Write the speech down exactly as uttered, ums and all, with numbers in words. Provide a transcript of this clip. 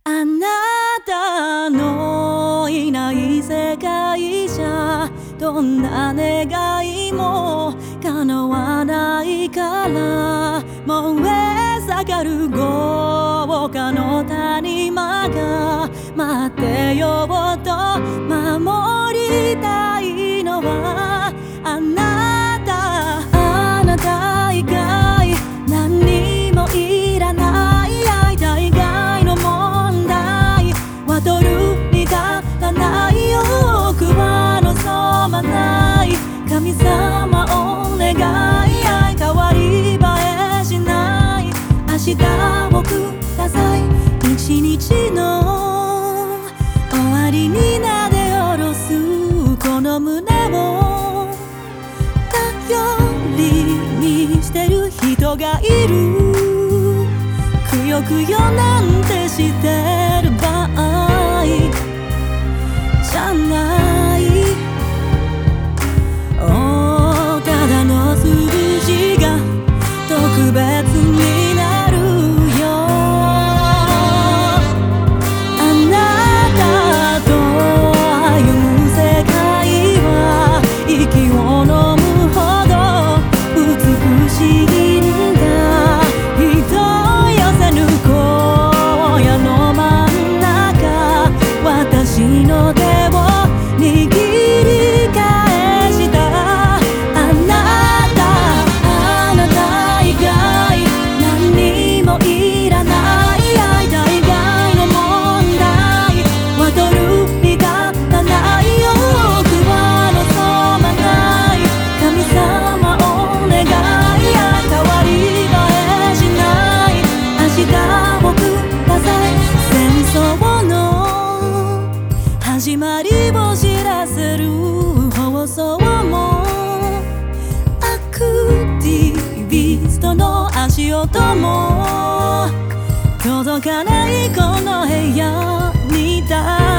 あなたのいない世界じゃどんな願いも叶わないから燃え盛る豪華の谷間が待ってようと守りたいのはあなたあなた以外何にもいらない会いたい以外の問題はドルに立たないよくは望まない神様お願い愛変わり映えしない明日をください一日の終わりになで下ろすこの胸を頼りにしてる人がいるくよくよなんてしてる場合じゃないおただの数字が特別になるよあなたと歩む世界は息を飲むほど美しいんだ人寄せぬ荒野の真ん中私の手を握り返したあなたあなた以外何にもいらない会いたい以外の問題はドルに立たないよくは望まない神様お願い愛変わり映えしない明日をください戦争の始まりを知らせる放送もアクティビストの足音も届かないこの部屋にだ